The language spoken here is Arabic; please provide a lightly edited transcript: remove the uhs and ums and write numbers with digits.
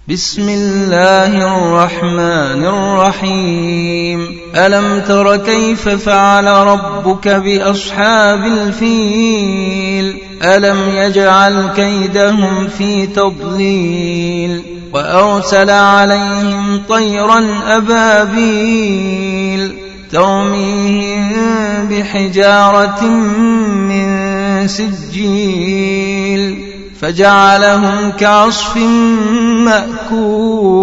بسم الله الرحمن الرحيم ألم تر كيف فعل ربك بأصحاب الفيل ألم يجعل كيدهم في تضليل وأرسل عليهم طيرا أبابيل ترميهم بحجارة من سجيل فجعلهم كعصف مأكول